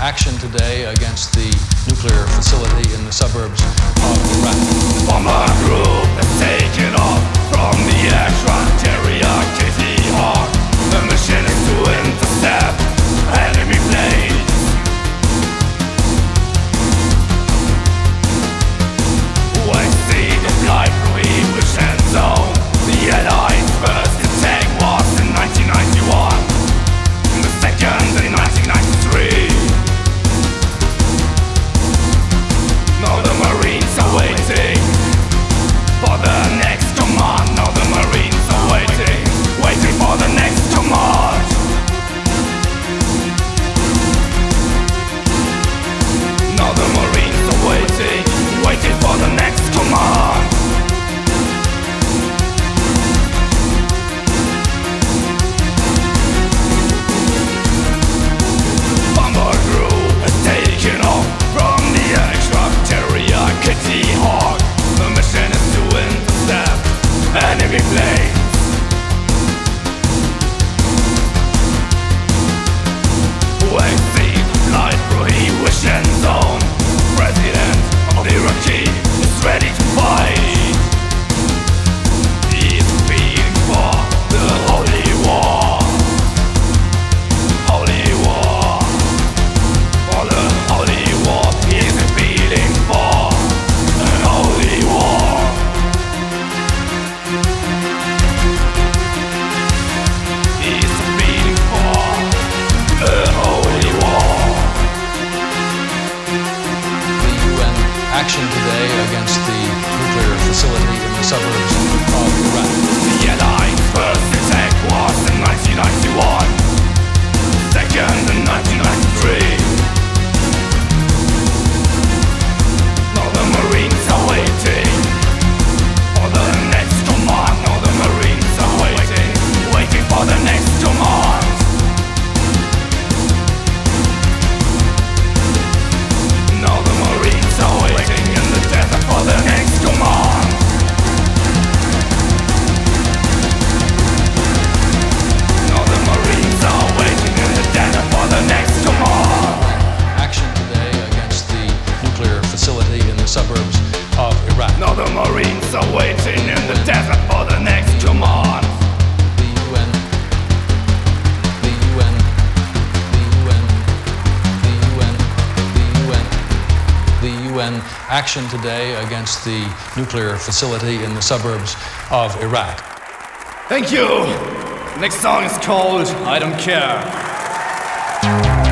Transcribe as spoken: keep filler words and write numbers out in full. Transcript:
action today against the nuclear facility in the suburbs of Iraq. Bomber group has taken off from the aircraft carrier Kitty Hawk. The mission is to intercept enemy planes. When see the flight prohibition zone, the Allies' first attack was in nineteen ninety-one, the second in nineteen ninety-three. Now the Marines are waiting for the next command. Now the Marines are waiting, waiting for the next command. Now the Marines are waiting, waiting for the next command. Bomber group has taken off from the aircraft carrier Kitty Hawk. The mission is to intercept enemy planes. When see the flight prohibition zone, President of Iraqi is ready to fight. He is being for the holy war. Holy war. For the holy war. He is appealing for the holy war. He is appealing for the holy war. The U N action today against the nuclear facility in the suburbs of Iraq. The Allies' first attack was in nineteen ninety-one, second in nineteen ninety-three. Now the Marines are waiting for the next command. Now the Marines are waiting, waiting for the next command. Now the Marines are waiting in the desert for the next command. Now the Marines are waiting in the desert for the next command. Action today against the nuclear facility in the suburbs of Iraq. Now the Marines are waiting in the desert for the next command. The U N, the U N, the U N, the U N, the U N, the U N action today against the nuclear facility in the suburbs of Iraq. Thank you. Next song is called I Don't Care.